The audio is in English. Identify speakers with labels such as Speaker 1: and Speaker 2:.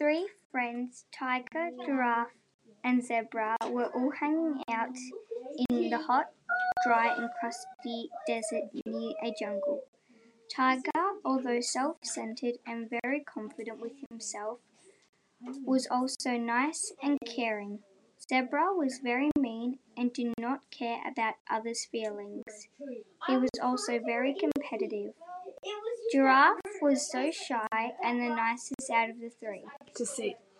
Speaker 1: three friends, Tiger, Giraffe, and Zebra, were all hanging out in the hot, dry and crusty desert near a jungle. Tiger, although self-centered and very confident with himself, was also nice and caring. Zebra was very mean and did not care about others' feelings. He was also very competitive. Giraffe was so shy and the nicest out of the three.
Speaker 2: To see.